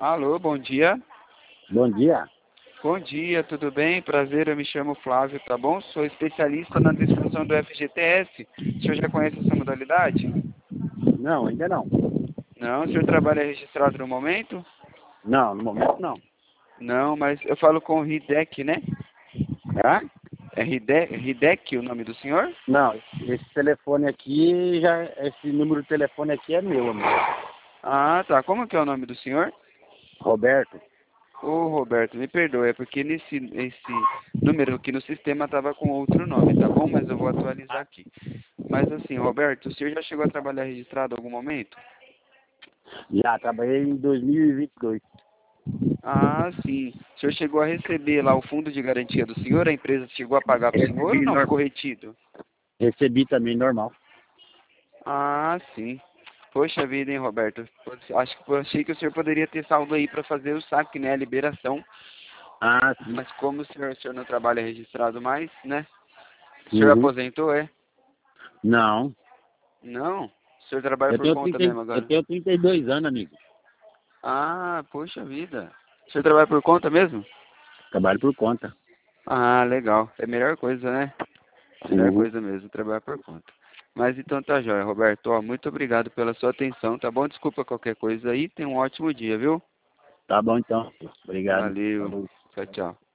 Alô, bom dia. Bom dia. Bom dia, tudo bem? Prazer, eu me chamo Flávio, tá bom? Sou especialista na distribuição do FGTS. O senhor já conhece essa modalidade? Não, ainda não. Não, o senhor trabalha registrado no momento? Não, no momento não. Não, mas eu falo com o Hidek, né? Hã? É Hidek o nome do senhor? Não, esse telefone aqui, esse número de telefone aqui é meu, amigo. Ah, tá. Como que é o nome do senhor? Roberto. Ô, Roberto, me perdoe, é porque esse número aqui no sistema estava com outro nome, tá bom? Mas eu vou atualizar aqui. Mas assim, Roberto, o senhor já chegou a trabalhar registrado em algum momento? Já trabalhei em 2022. Ah, sim. O senhor chegou a receber lá o fundo de garantia do senhor? A empresa chegou a pagar para o senhor ou Recebi, não? Ficou retido? recebi também normal. Ah, sim. Poxa vida, hein, Roberto? Achei que o senhor poderia ter saldo aí para fazer o saque, né? A liberação. Ah, sim. Mas como o senhor não trabalha registrado mais, né? O senhor Uhum. aposentou, é? Não. Não? O senhor trabalha Eu por tenho, conta 30, mesmo eu agora? tenho 32 anos, amigo. Ah, poxa vida. O senhor trabalha por conta mesmo? Trabalho por conta. Ah, legal. É a melhor coisa, né? Melhor Uhum. coisa mesmo, trabalhar por conta. Mas então tá jóia, Roberto. Ó, muito obrigado pela sua atenção, tá bom? Desculpa qualquer coisa aí. Tenha um ótimo dia, viu? Tá bom então. Obrigado. Valeu. Falou. Tchau, tchau.